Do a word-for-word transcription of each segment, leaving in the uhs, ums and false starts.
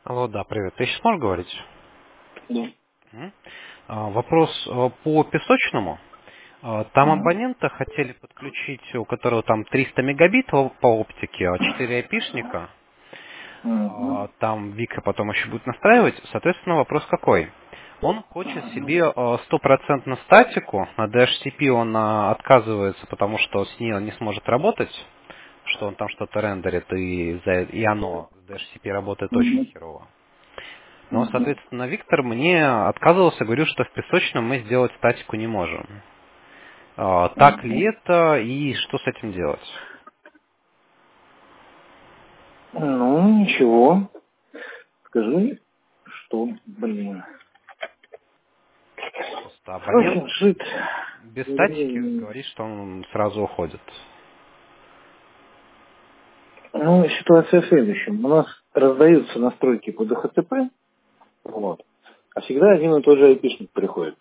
Алло, да, привет. Ты сейчас можешь говорить? Да. М? А, Вопрос а, по песочному. А, Там Мгм. абонента хотели подключить, у которого там триста мегабит о- по оптике, а четыре айпишника. Мгм. А, Там Вика потом еще будет настраивать. Соответственно, вопрос какой? Он хочет себе а, стопроцентно статику. На ди эйч си пи он а, отказывается, потому что с ней он не сможет работать, что он там что-то рендерит, и, за- и оно с ди эйч си пи работает очень Мгм. херово. Но, Мгм. соответственно, Виктор мне отказывался, говорил, что в песочном мы сделать статику не можем. А, так ли Мгм. это и что с этим делать? Ну, ничего. Скажи, что, блин. Просто абонент Короче, жить. без статики Времени. говорит, что он сразу уходит. Ну, ситуация в следующем. У нас раздаются настройки по ди эйч си пи, вот. А всегда один и тот же айпишник приходит.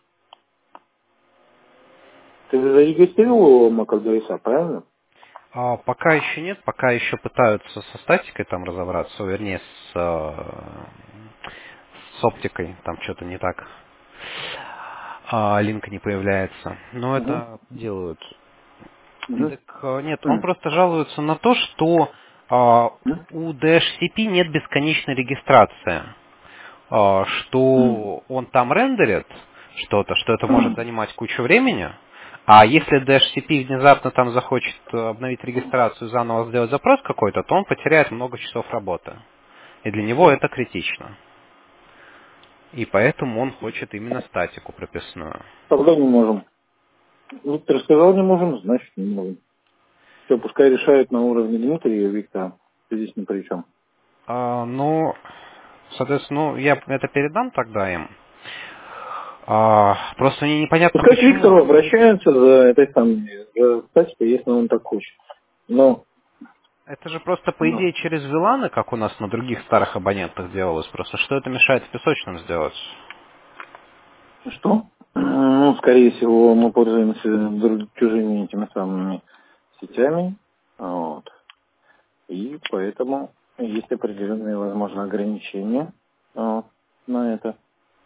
Ты же зарегистрировал Макальдоиса, правильно? А, пока еще нет, пока еще пытаются со статикой там разобраться, вернее, с, э, с оптикой, там что-то не так. А, линк не появляется. Но Угу. это делают. Угу. Так э, нет, он просто жалуется на то, что а, у ди эйч си пи нет бесконечной регистрации, А, что он там рендерит что-то, что это может занимать кучу времени, а если ди эйч си пи внезапно там захочет э, обновить регистрацию, заново сделать запрос какой-то, то он потеряет много часов работы. И для него это критично. И поэтому он хочет именно статику прописную. Тогда не можем. Виктор сказал, не можем, значит не можем. Все, пускай решают на уровне Дмитрия и Виктора. Ты здесь ни при чем. А, ну, соответственно, ну, я это передам тогда им. А, просто мне непонятно Пускай к почему. Виктору обращаются за этой самой, за статикой, если он так хочет. Но, Это же просто, по но, идее, через виланы, как у нас на других старых абонентах делалось. Просто что это мешает в песочном сделать? что? Ну, скорее всего, мы пользуемся друг- чужими этими самыми сетями. Вот. И поэтому есть определенные, возможно, ограничения вот, на это.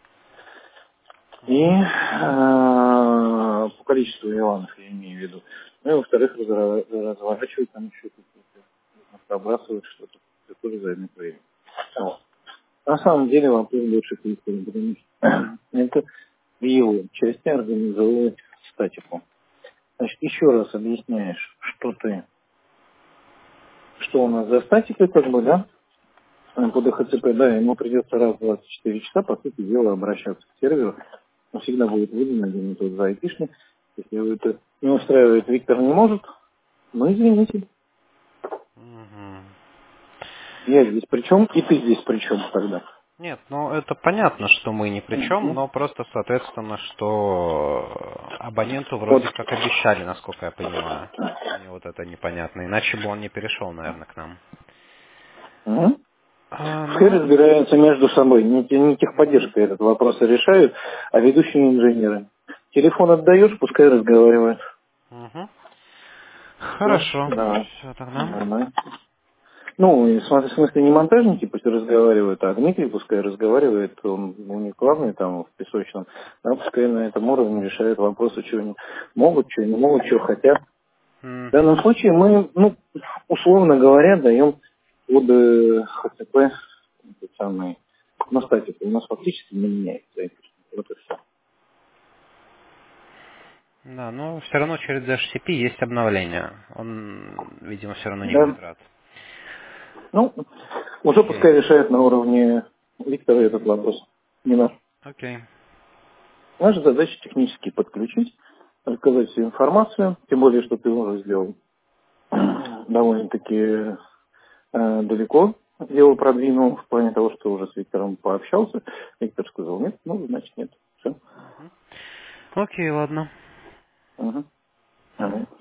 И Мгм. э, по количеству ионов я имею в виду. Ну и во-вторых, разра- разворачивать там еще какие-то, пробрасывать что-то. Это тоже займет время. Вот. На самом деле вопрос больше к Виктору, потому что это в его части организовывать статику. Значит, еще раз объясняешь, что ты, что у нас за статика, как бы, да, по ди эйч си пи, да, ему придется раз в двадцать четыре часа, по сути дела, обращаться к серверу. Он всегда будет выдан один и тот же айпишник. Если его это не устраивает, Виктор не может, ну, извините. Мгм. Я здесь при чем, и ты здесь при чем тогда. Нет, ну это понятно, что мы ни при чем, Мгм. но просто, соответственно, что абоненту Вот. вроде как обещали, насколько я понимаю. Мне вот это непонятно. Иначе бы он не перешел, наверное, к нам. Мгм. А, Пускай ну, разбираются между собой. Не, те- не техподдержка этот вопрос решают, а ведущие инженеры. Телефон отдаешь, пускай разговаривают. мгм. Все, Хорошо. давай. Все тогда. Нормально. Ну, и в смысле, в смысле не монтажники пусть разговаривают, а Дмитрий пускай разговаривает, он у них главный там в песочном, да, пускай на этом уровне решает вопросы, что они могут, что не могут, что хотят. В данном Мгм. случае мы, ну, условно говоря, даем под э, эйч ти пи этот самый, ну, статику. У нас фактически не меняется. Вот и все. Да, но все равно через ди эйч си пи есть обновление. Он, видимо, все равно не будет Да. рад. Ну, уже Окей. пускай решает на уровне Виктора этот вопрос. Не наш. Окей. Наша задача технически подключить, рассказать всю информацию, тем более, что ты уже сделал довольно-таки э, далеко дело продвинул в плане того, что уже с Виктором пообщался. Виктор сказал нет, ну, значит нет. Все. Окей, ладно. Угу.